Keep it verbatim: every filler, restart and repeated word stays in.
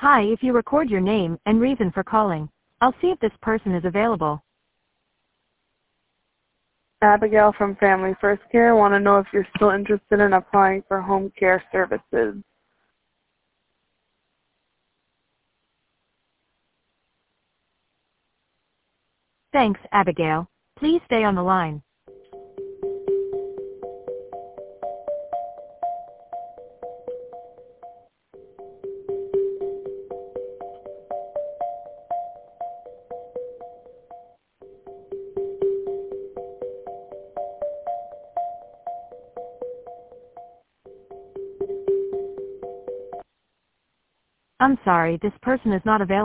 Hi, if you record your name and reason for calling, I'll see if this person is available. Abigail from Family First Care. Want to know if you're still interested in applying for home care services. Thanks, Abigail. Please stay on the line. I'm sorry, this person is not available.